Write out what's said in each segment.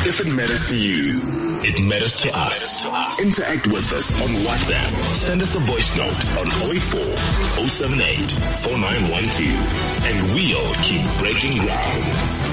If it matters to you, it matters to us. Interact with us on WhatsApp. Send us a voice note on 084-078-4912 and we'll keep breaking ground.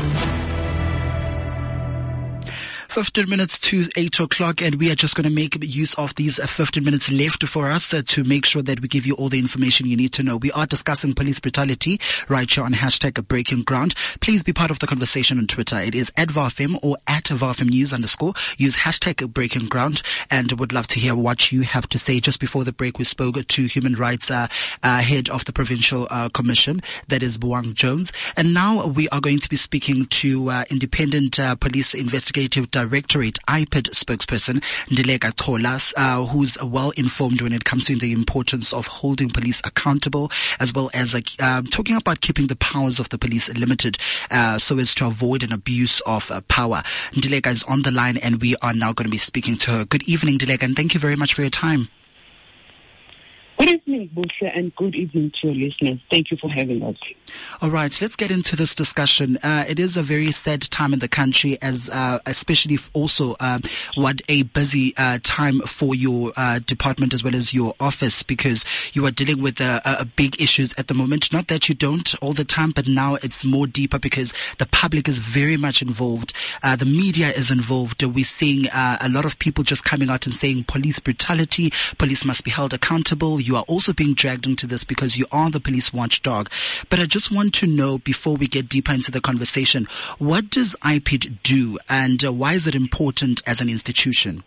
15 minutes to 8 o'clock, and we are just going to make use of these 15 minutes left for us to make sure that we give you all the information you need to know. We are discussing police brutality right here on hashtag Breaking Ground. Please be part of the conversation on Twitter. It is @VARFM or @VARFM_. Use hashtag Breaking Ground, and would love to hear what you have to say. Just before the break, we spoke to human rights head of the Provincial Commission, that is Boang Jones. And now we are going to be speaking to Independent Police Investigative Directorate IPID spokesperson Ndileka Cholas, who's well informed when it comes to the importance of holding police accountable, as well as talking about keeping the powers of the police limited so as to avoid an abuse of power. Ndileka is on the line, and we are now going to be speaking to her. Good evening, Ndileka, and thank you very much for your time. Good evening, Busha, and good evening to your listeners. Thank you for having us. All right, let's get into this discussion. It is a very sad time in the country, as especially also what a busy time for your department as well as your office, because you are dealing with big issues at the moment. Not that you don't all the time, but now it's more deeper because the public is very much involved. The media is involved. We're seeing a lot of people just coming out and saying police brutality, police must be held accountable. You are also being dragged into this because you are the police watchdog. But I just want to know, before we get deeper into the conversation, what does IPID do, and why is it important as an institution?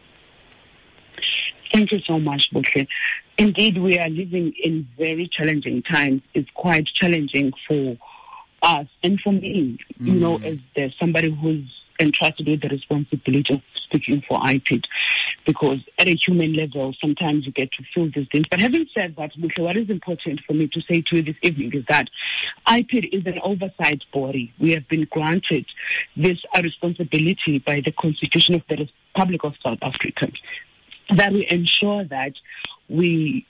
Thank you so much, Busha. Indeed, we are living in very challenging times. It's quite challenging for us and for me, you know, as there's somebody who's entrusted with the responsibility of speaking for IPID, because at a human level, sometimes you get to feel these things. But having said that, what is important for me to say to you this evening is that IPID is an oversight body. We have been granted this responsibility by the Constitution of the Republic of South Africa, that we ensure that we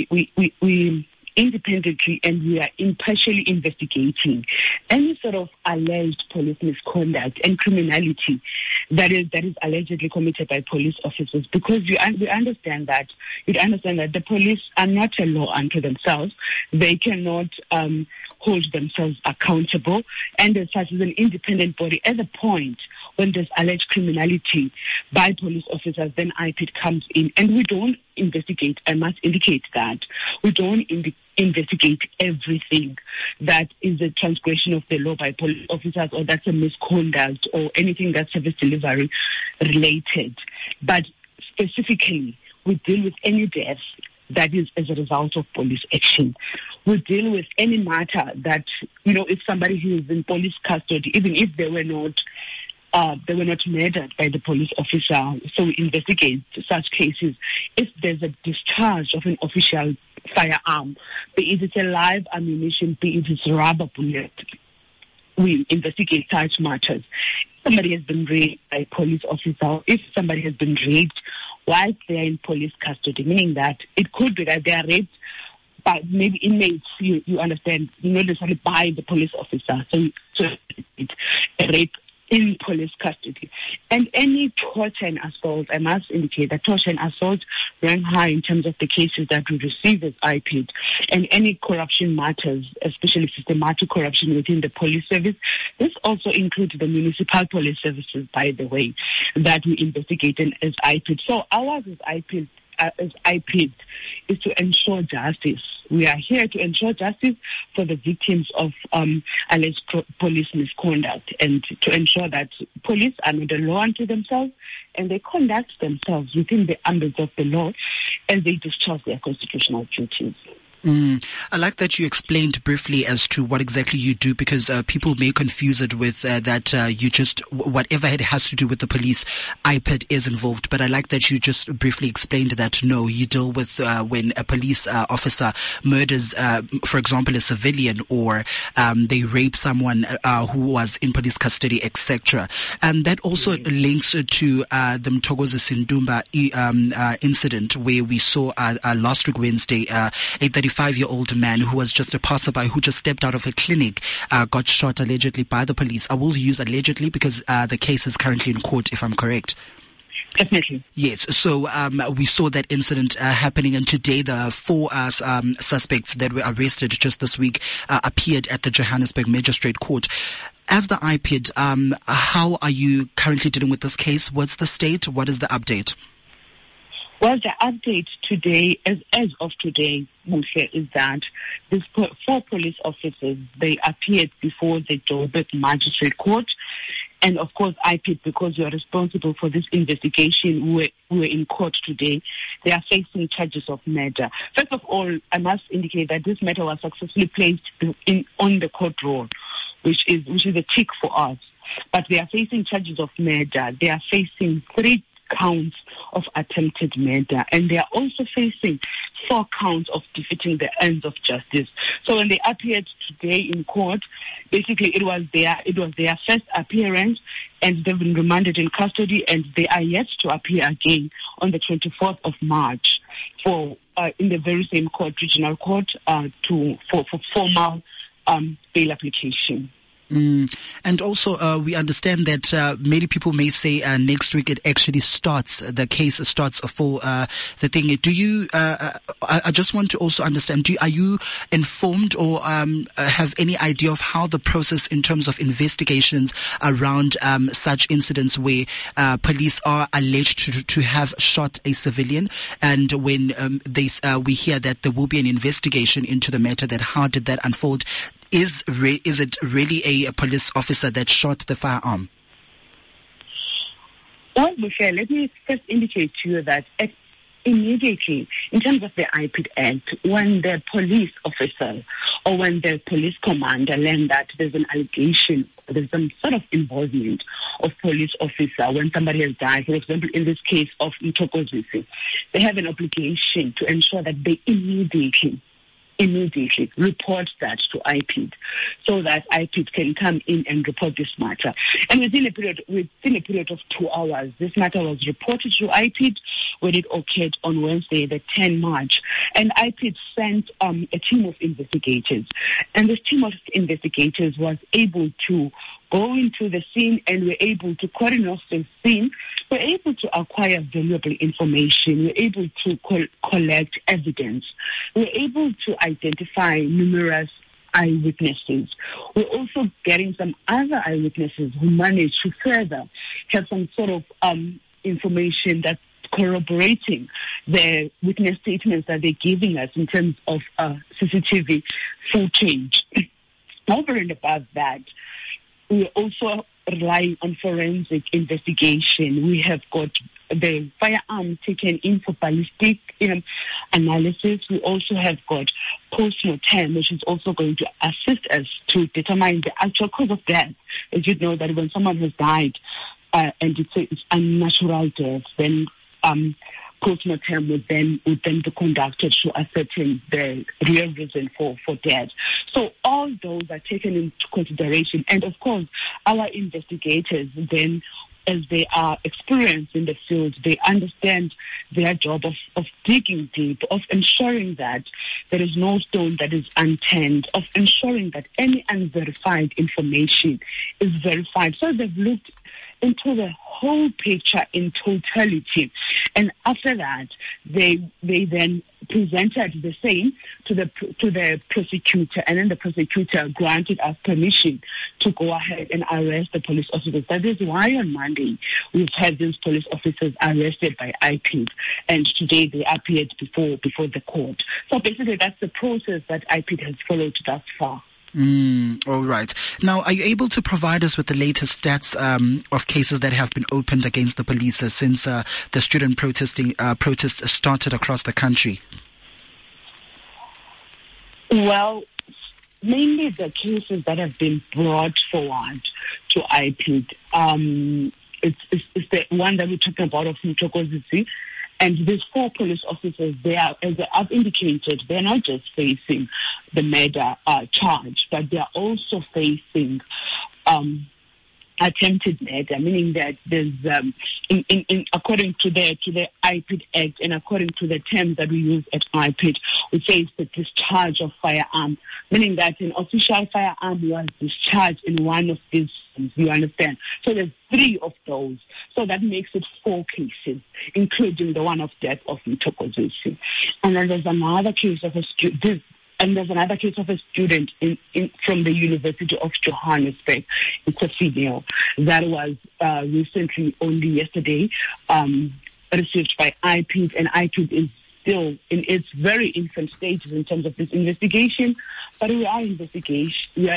independently and we are impartially investigating any sort of alleged police misconduct and criminality that is allegedly committed by police officers, because we understand that the police are not a law unto themselves. They cannot hold themselves accountable, and as such, as an independent body, at the point when there's alleged criminality by police officers, then IPID comes in, and we don't investigate. I must indicate that we don't investigate everything that is a transgression of the law by police officers, or that's a misconduct, or anything that's service delivery related. But specifically, we deal with any death that is as a result of police action. We deal with any matter that, you know, if somebody who is in police custody, even if they were not murdered by the police officer. So we investigate such cases. If there's a discharge of an official firearm, be it it's a live ammunition, be it it's rubber bullet, we investigate such matters. If somebody has been raped by a police officer, if somebody has been raped whilst they are in police custody, meaning that it could be that they are raped by maybe inmates, you understand, not necessarily by the police officer. So it's a rape in police custody. And any torture and assault, I must indicate that torture and assault rank high in terms of the cases that we receive as IPID. And any corruption matters, especially systematic corruption within the police service. This also includes the municipal police services, by the way, that we investigate as IPID. So ours as IPID is to ensure justice. We are here to ensure justice for the victims of alleged police misconduct, and to ensure that police are not a law unto themselves, and they conduct themselves within the ambit of the law as they discharge their constitutional duties. I like that you explained briefly as to what exactly you do, because people may confuse it with that you just, whatever it has to do with the police, IPID is involved. But I like that you just briefly explained that no, you deal with when a police officer murders, for example, a civilian, or they rape someone who was in police custody, etc. And that also links to the Mthokozi Sindumba incident, where we saw last week Wednesday, 8:35 55-year-old man who was just a passerby who just stepped out of a clinic, got shot allegedly by the police. I will use allegedly because the case is currently in court, if I'm correct. Definitely. Yes. So we saw that incident happening, and today the 4 suspects that were arrested just this week appeared at the Johannesburg Magistrate Court. As the IPID, how are you currently dealing with this case? What's the state? What is the update? Well, the update today, as of today, Muhle, is that these 4 police officers, they appeared before the Joburg Magistrate Court. And of course, IPID, because you are responsible for this investigation, we were in court today. They are facing charges of murder. First of all, I must indicate that this matter was successfully placed on the court roll, which is a tick for us. But they are facing charges of murder. They are facing 3 counts of attempted murder, and they are also facing 4 counts of defeating the ends of justice. So when they appeared today in court, basically it was their first appearance, and they've been remanded in custody, and they are yet to appear again on the 24th of March for in the very same court, regional court, for formal bail application. And also, we understand that many people may say next week it actually starts. The case starts for the thing. Do you? I just want to also understand. Are you informed or have any idea of how the process in terms of investigations around such incidents where police are alleged to have shot a civilian, and when we hear that there will be an investigation into the matter, that how did that unfold? Is it really a police officer that shot the firearm? Well, Michelle, let me first indicate to you that immediately, in terms of the IPID Act, when the police officer or when the police commander learn that there's an allegation, there's some sort of involvement of police officer when somebody has died, for example, in this case of Mthokozisi, they have an obligation to ensure that they immediately report that to IPID, so that IPID can come in and report this matter. And within a period of 2 hours, this matter was reported to IPID when it occurred on Wednesday, the 10th March. And IPID sent a team of investigators. And this team of investigators was able to go into the scene and were able to coordinate the scene. We're able to acquire valuable information. We're able to collect evidence. We're able to identify numerous eyewitnesses. We're also getting some other eyewitnesses who managed to further have some sort of information that's corroborating the witness statements that they're giving us in terms of CCTV footage. Over and above that, we also rely on forensic investigation. We have got the firearm taken in for ballistic analysis. We also have got post-mortem, which is also going to assist us to determine the actual cause of death. As you know, that when someone has died and it's unnatural death, then post-mortem would then be conducted to ascertain the real reason for death. So all those are taken into consideration. And of course, our investigators then, as they are experienced in the field, they understand their job of digging deep, of ensuring that there is no stone that is unturned, of ensuring that any unverified information is verified. So they've looked into the whole picture in totality, and after that, they then presented the same to the prosecutor, and then the prosecutor granted us permission to go ahead and arrest the police officers. That is why on Monday we've had these police officers arrested by IPID, and today they appeared before the court. So basically, that's the process that IPID has followed thus far. All right. Now, are you able to provide us with the latest stats of cases that have been opened against the police since the student protests started across the country? Well, mainly the cases that have been brought forward to IPID. It's the one that we're talking about of Mthokozisi. And these 4 police officers, they are, as I've indicated, they're not just facing the murder charge, but they are also facing attempted murder, meaning that there's according to the IPID Act and according to the terms that we use at IPID, we say it's the discharge of firearm, meaning that an official firearm was discharged in one of these. You understand? So there's 3 of those. So that makes it 4 cases, including the one of death of Mthokozisi. And then there's another case of a student. And there's another case of a student from the University of Johannesburg, it's a female, that was recently, only yesterday, received by IPID, and IPID is still in its very infant stages in terms of this investigation, but we are investigating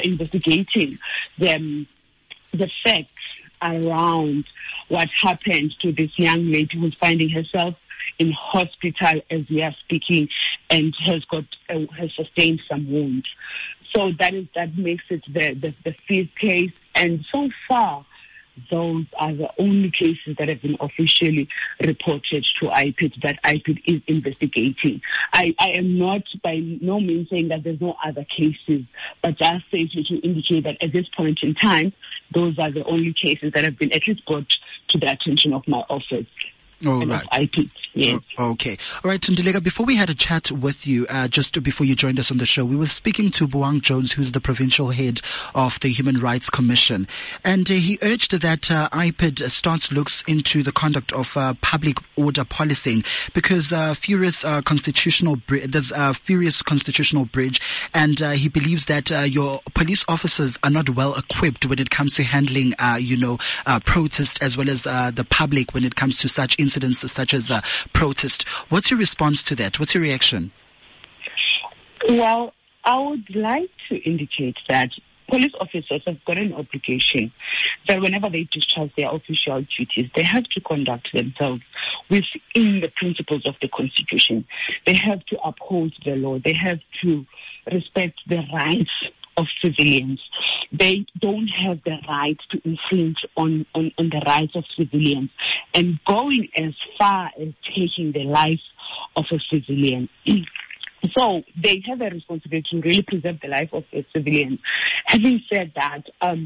the facts around what happened to this young lady who's finding herself in hospital as we are speaking, and has sustained some wounds. So that makes it the 5th case, and so far those are the only cases that have been officially reported to IPID that IPID is investigating. I am not by no means saying that there's no other cases, but just to indicate that at this point in time, those are the only cases that have been at least brought to the attention of my office. Oh, right. IPID, yes. Okay. All right, Nduleka, before we had a chat with you, just before you joined us on the show, we were speaking to Boang Jones, who's the provincial head of the Human Rights Commission. And he urged that IPID looks into the conduct of public order policing because there's a furious constitutional bridge, and he believes that your police officers are not well equipped when it comes to handling, protest, as well as the public when it comes to such incidents such as protest. What's your response to that? What's your reaction? Well, I would like to indicate that police officers have got an obligation that whenever they discharge their official duties, they have to conduct themselves within the principles of the Constitution. They have to uphold the law. They have to respect the rights of civilians. They don't have the right to infringe on the rights of civilians and going as far as taking the life of a civilian. So they have a responsibility to really preserve the life of a civilian. Having said that,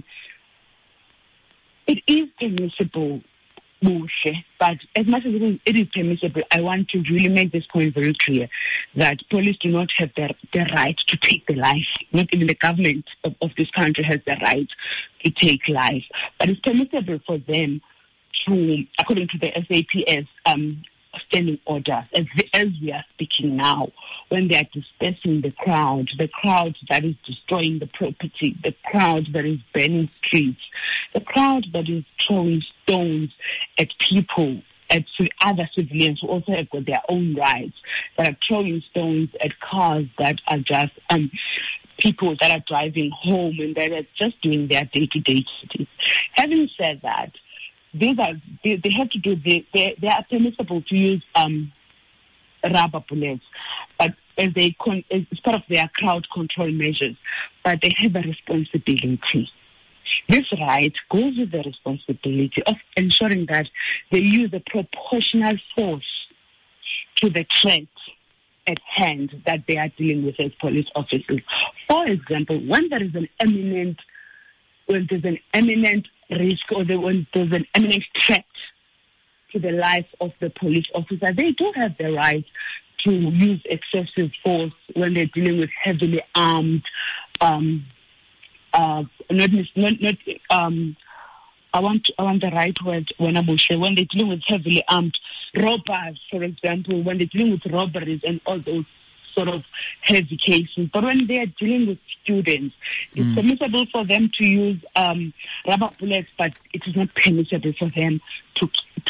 it is permissible, but as much as it is permissible, I want to really make this point very clear that police do not have the right to take the life. Not even the government of this country has the right to take life. But it's permissible for them to, according to the SAPS standing orders, as we are speaking now, when they are dispersing the crowd that is destroying the property, the crowd that is burning streets, the crowd that is throwing stones at people, at other civilians who also have got their own rights, that are throwing stones at cars that are just people that are driving home and that are just doing their day-to-day duties. Having said that, they have to do they are permissible to use rubber bullets, but as part of their crowd control measures, but they have a responsibility. This right goes with the responsibility of ensuring that they use a proportional force to the threat at hand that they are dealing with as police officers. For example, when there's an imminent risk or when there's an imminent threat to the life of the police officer, they do have the right to use excessive force when they're dealing with heavily armed, I want the right word when they're dealing with heavily armed robbers, for example, when they're dealing with robberies and all those sort of heavy cases. But when they are dealing with students, it's permissible for them to use rubber bullets, but it is not permissible for them to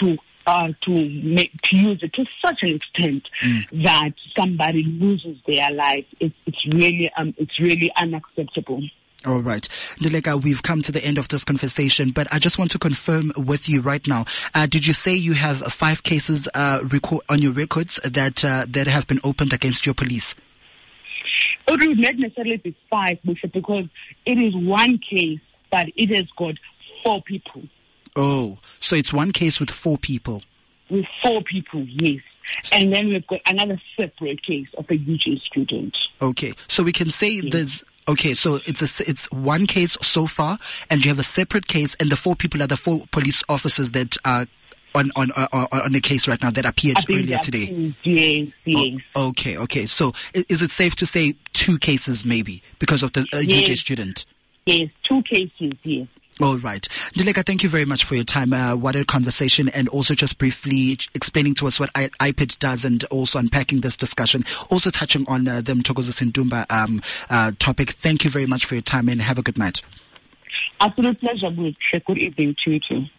use it to such an extent that somebody loses their life. It's really unacceptable. All right. Nduleka, we've come to the end of this conversation, but I just want to confirm with you right now. Did you say you have 5 cases on your records that have been opened against your police? It would not necessarily be 5, because it is one case, but it has got 4 people. Oh, so it's one case with 4 people? With 4 people, yes. And then we've got another separate case of a UJ student. Okay, so we can say there's Okay, so it's one case so far, and you have a separate case, and the 4 people are the 4 police officers that are on the case right now that appeared earlier today. Yes. Oh, okay. So is it safe to say 2 cases maybe because of the UJ student? Yes, 2 cases, yes. All right. Nduleka, thank you very much for your time. What a conversation, and also just briefly explaining to us what IPID does and also unpacking this discussion. Also touching on the Mthokozisi Ndumba topic. Thank you very much for your time and have a good night. Absolute pleasure. Good evening to you too.